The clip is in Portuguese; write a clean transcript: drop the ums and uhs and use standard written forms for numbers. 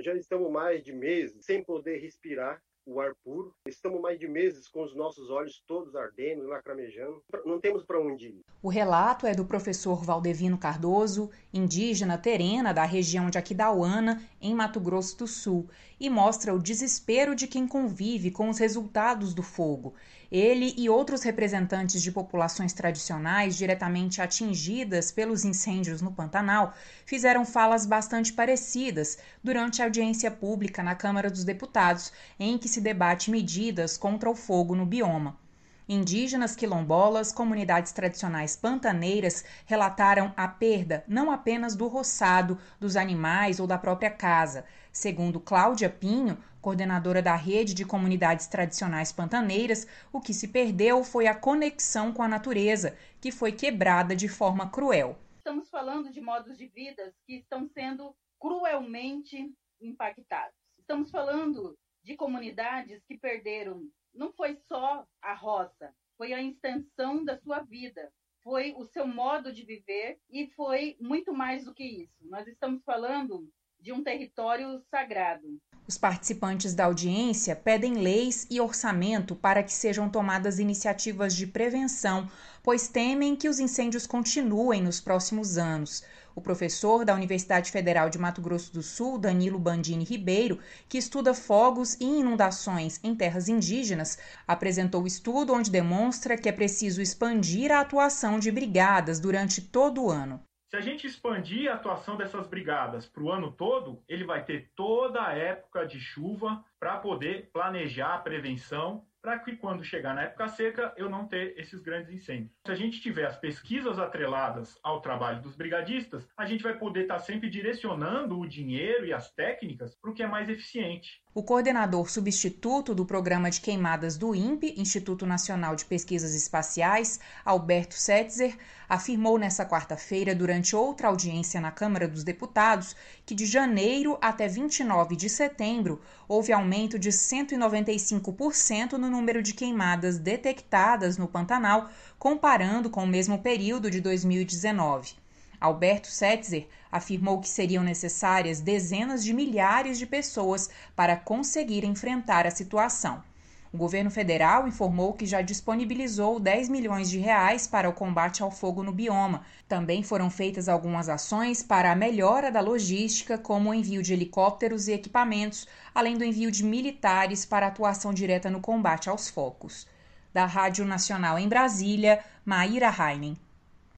Já estamos mais de meses sem poder respirar o ar puro. Estamos mais de meses com os nossos olhos todos ardendo, lacrimejando. Não temos para onde ir. O relato é do professor Valdevino Cardoso, indígena terena da região de Aquidauana, em Mato Grosso do Sul, e mostra o desespero de quem convive com os resultados do fogo. Ele e outros representantes de populações tradicionais diretamente atingidas pelos incêndios no Pantanal fizeram falas bastante parecidas durante a audiência pública na Câmara dos Deputados, em que se debate medidas contra o fogo no bioma. Indígenas quilombolas, comunidades tradicionais pantaneiras relataram a perda não apenas do roçado, dos animais ou da própria casa. Segundo Cláudia Pinho, coordenadora da Rede de Comunidades Tradicionais Pantaneiras, o que se perdeu foi a conexão com a natureza, que foi quebrada de forma cruel. Estamos falando de modos de vida que estão sendo cruelmente impactados. Estamos falando de comunidades que perderam. Não foi só a roça, foi a extensão da sua vida, foi o seu modo de viver e foi muito mais do que isso. Nós estamos falando de um território sagrado. Os participantes da audiência pedem leis e orçamento para que sejam tomadas iniciativas de prevenção, pois temem que os incêndios continuem nos próximos anos. O professor da Universidade Federal de Mato Grosso do Sul, Danilo Bandini Ribeiro, que estuda fogos e inundações em terras indígenas, apresentou o estudo onde demonstra que é preciso expandir a atuação de brigadas durante todo o ano. Se a gente expandir a atuação dessas brigadas para o ano todo, ele vai ter toda a época de chuva para poder planejar a prevenção, para que quando chegar na época seca eu não ter esses grandes incêndios. Se a gente tiver as pesquisas atreladas ao trabalho dos brigadistas, a gente vai poder estar sempre direcionando o dinheiro e as técnicas para o que é mais eficiente. O coordenador substituto do Programa de Queimadas do INPE, Instituto Nacional de Pesquisas Espaciais, Alberto Setzer, afirmou nesta quarta-feira, durante outra audiência na Câmara dos Deputados, que de janeiro até 29 de setembro houve aumento de 195% no número de queimadas detectadas no Pantanal, comparando com o mesmo período de 2019. Alberto Setzer afirmou que seriam necessárias dezenas de milhares de pessoas para conseguir enfrentar a situação. O governo federal informou que já disponibilizou 10 milhões de reais para o combate ao fogo no bioma. Também foram feitas algumas ações para a melhora da logística, como o envio de helicópteros e equipamentos, além do envio de militares para atuação direta no combate aos focos. Da Rádio Nacional em Brasília, Maíra Heinen.